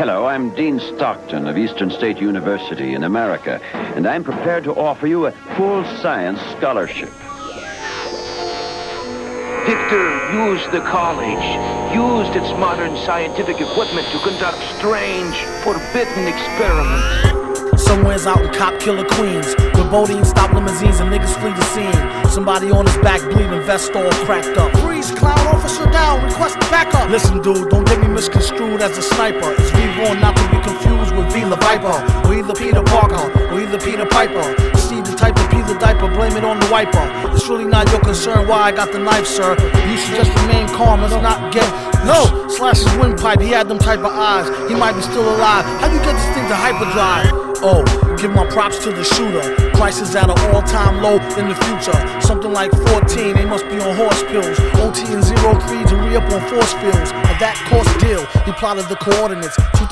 Hello, I'm Dean Stockton of Eastern State University in America, and I'm prepared to offer you a full science scholarship. Victor used the college, used its modern scientific equipment to conduct strange, forbidden experiments. Somewhere's out in Cop Killer Queens, where Bodine stop limousines and niggas flee the scene. Somebody on his back bleeding, vest all cracked up. Freeze, clown officer down, request backup. Listen, dude, don't get me misconstrued as a sniper. It's V-Born, not to be confused with V. La Viper, or either Peter Parker, or either Peter Piper. See the type to pee the diaper, blame it on the wiper. It's really not your concern why I got the knife, sir. You should just remain calm, let's not get... No! Slash his windpipe, he had them type of eyes. He might be still alive. How do you get this thing to hyperdrive? Oh, give my props to the shooter. Prices at an all-time low in the future. Something like 14, they must be on horse pills. OT and 03 to re-up on force fields. At that course deal, he plotted the coordinates.